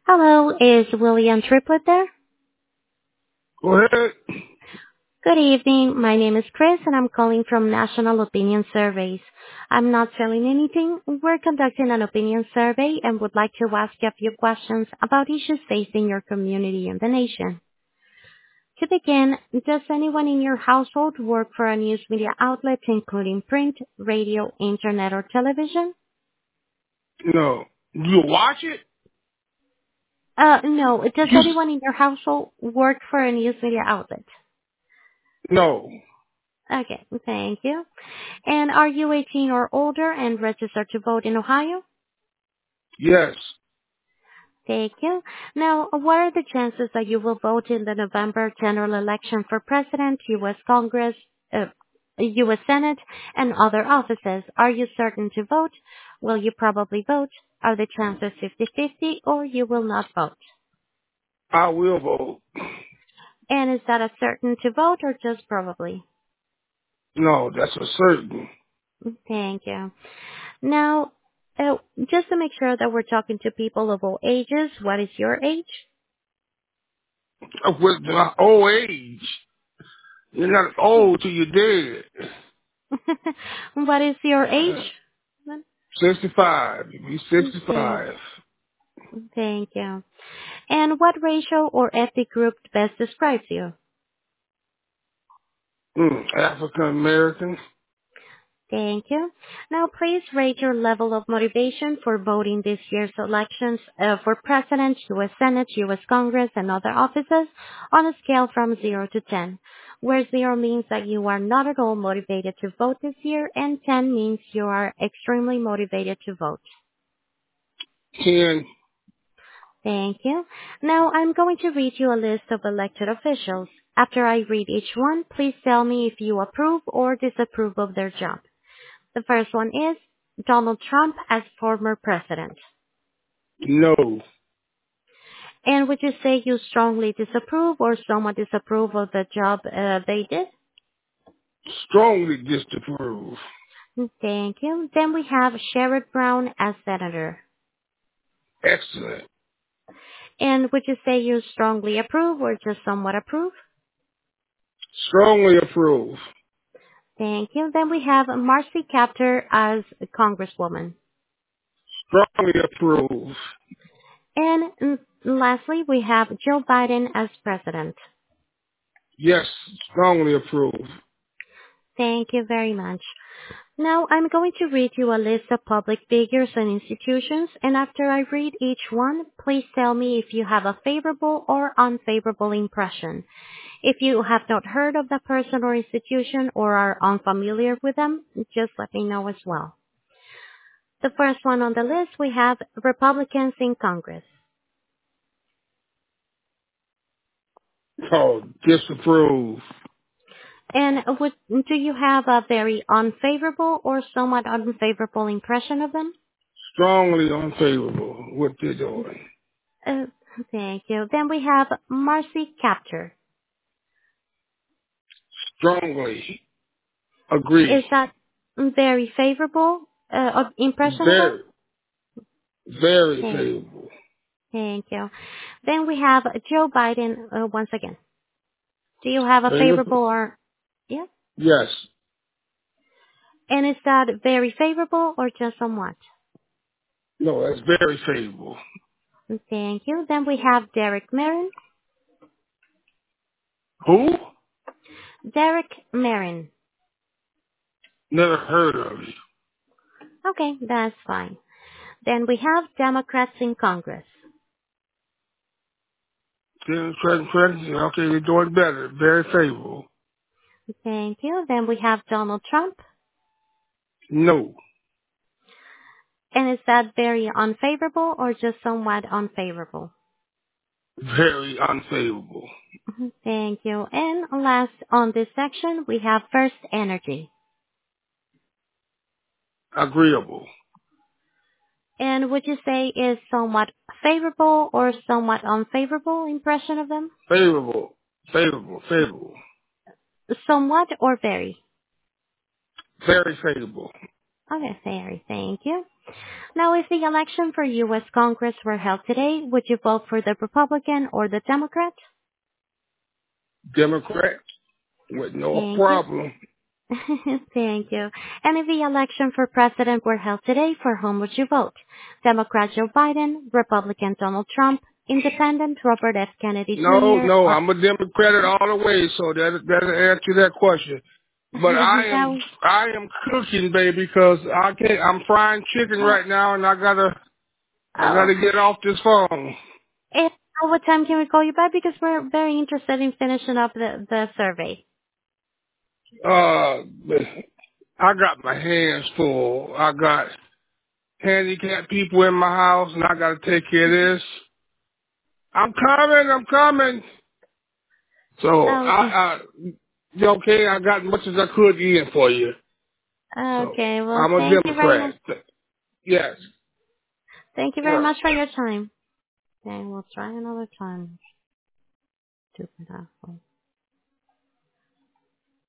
Hello, is William Triplett there? Go ahead. Good evening. My name is Chris, and I'm calling from National Opinion Surveys. I'm not selling anything. We're conducting an opinion survey and would like to ask you a few questions about issues facing your community and the nation. To begin, does anyone in your household work for a news media outlet, including print, radio, internet, or television? No. You watch it? No. Does You anyone in your household work for a news media outlet? no. Okay, thank you. And are you 18 or older and registered to vote in Ohio? Yes. Thank you. Now, what are the chances that you will vote in the November general election for President, U.S. Congress, U.S. Senate, and other offices? Are you certain to vote? Will you probably vote? Are the chances 50-50 or you will not vote? I will vote. And is that a certain to vote or just probably? No, that's a certain. Thank you. Now, just to make sure that we're talking to people of all ages, what is your age? With my old age. You're not old till you're dead. What is your age? 65. You be Thank 65. thank you. And what racial or ethnic group best describes you? African American. Thank you. Now, please rate your level of motivation for voting this year's elections for President, U.S. Senate, U.S. Congress, and other offices on a scale from 0 to 10, where 0 means that you are not at all motivated to vote this year, and 10 means you are extremely motivated to vote. 10. Thank you. Now, I'm going to read you a list of elected officials. After I read each one, please tell me if you approve or disapprove of their job. The first one is Donald Trump as former president. No. And would you say you strongly disapprove or somewhat disapprove of the job they did? Strongly disapprove. Thank you. Then we have Sherrod Brown as senator. Excellent. And would you say you strongly approve or just somewhat approve? Strongly approve. Thank you. Then we have Marcy Kaptur as congresswoman. Strongly approve. And lastly, we have Joe Biden as president. Yes. Strongly approve. Thank you very much. Now, I'm going to read you a list of public figures and institutions, and after I read each one, please tell me if you have a favorable or unfavorable impression. If you have not heard of the person or institution or are unfamiliar with them, just let me know as well. The first one on the list, we have Republicans in Congress. Oh, disapprove. And do you have a very unfavorable or somewhat unfavorable impression of them? Strongly unfavorable what they're doing. Uh, Thank you. Then we have Marcy Kaptur. Strongly agree. Is that very favorable impression of them? Very, very Thank, favorable. thank you. Then we have Joe Biden once again. Do you have a Favorable? favorable or yeah? Yes. And is that very favorable or just somewhat? No, that's very favorable. Thank you. Then we have Derek Merrin. Who? Derek Merrin. Never heard of you. Okay, that's fine. Then we have Democrats in Congress. Okay, they're doing better. Very favorable. Thank you. Then we have Donald Trump. No. And is that very unfavorable or just somewhat unfavorable? Very unfavorable. Thank you. And last on this section, we have First Energy. Agreeable. And would you say is somewhat favorable or somewhat unfavorable impression of them? Favorable. Favorable. Favorable. Somewhat or very? Very favorable. Okay, very. Thank you. Now, if the election for U.S. Congress were held today, would you vote for the Republican or the Democrat? Democrat with no Thank you. problem. Thank you. And if the election for president were held today, for whom would you vote? Democrat Joe Biden, Republican Donald Trump, Independent Robert F. Kennedy No, Jr., no, or I'm a Democrat all the way, so that'll answer that question. But now, I am cooking, baby, because I'm frying chicken oh, right now, and I oh, gotta get off this phone. if, what time can we call you back? Because we're very interested in finishing up the survey. Uh, I got my hands full. I got handicapped people in my house, and I gotta take care of this. I'm coming. So Okay. okay, I got as much as I could in for you. So Okay. Well, I'm a thank you very much. Democrat. Yes. Thank you very Right. much for your time. Okay, we'll try another time. 2.5.